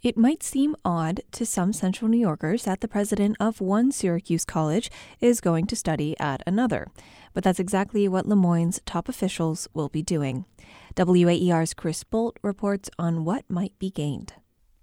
It might seem odd to some Central New Yorkers that the president of one Syracuse college is going to study at another, but that's exactly what Le Moyne's top officials will be doing. WAER's Chris Bolt reports on what might be gained.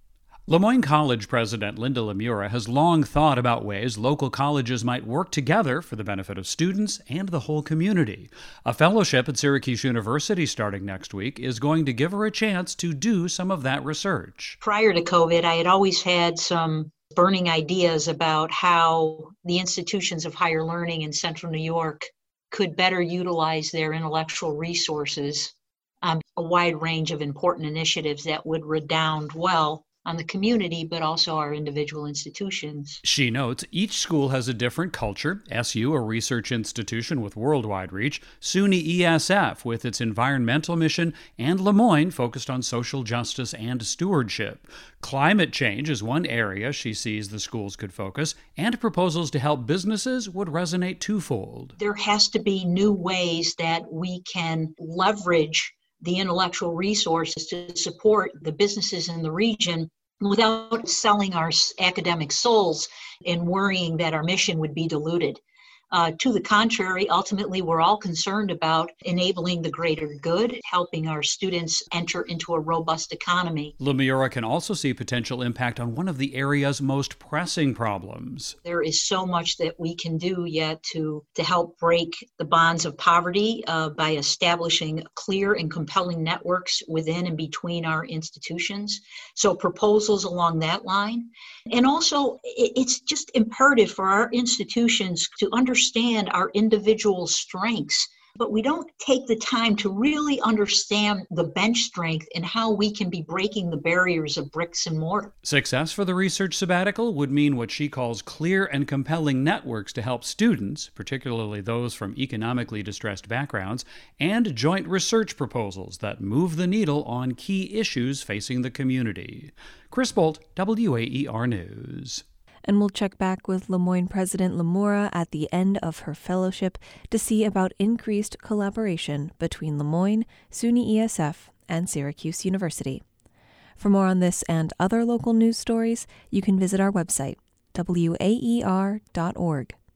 Le Moyne College President Linda Lemura has long thought about ways local colleges might work together for the benefit of students and the whole community. A fellowship at Syracuse University starting next week is going to give her a chance to do some of that research. Prior to COVID, I had always had some burning ideas about how the institutions of higher learning in Central New York could better utilize their intellectual resources on a wide range of important initiatives that would redound well on the community, but also our individual institutions. She notes each school has a different culture. SU, a research institution with worldwide reach, SUNY ESF with its environmental mission, and Le Moyne focused on social justice and stewardship. Climate change is one area she sees the schools could focus, and proposals to help businesses would resonate twofold. There has to be new ways that we can leverage the intellectual resources to support the businesses in the region without selling our academic souls and worrying that our mission would be diluted. To the contrary, ultimately, we're all concerned about enabling the greater good, helping our students enter into a robust economy. Lemura can also see potential impact on one of the area's most pressing problems. There is so much that we can do yet to help break the bonds of poverty by establishing clear and compelling networks within and between our institutions. So proposals along that line. And also, it's just imperative for our institutions to understand our individual strengths, but we don't take the time to really understand the bench strength and how we can be breaking the barriers of bricks and mortar. Success for the research sabbatical would mean what she calls clear and compelling networks to help students, particularly those from economically distressed backgrounds, and joint research proposals that move the needle on key issues facing the community. Chris Bolt, WAER News. And we'll check back with Le Moyne President Lemura at the end of her fellowship to see about increased collaboration between Le Moyne, SUNY ESF, and Syracuse University. For more on this and other local news stories, you can visit our website, waer.org.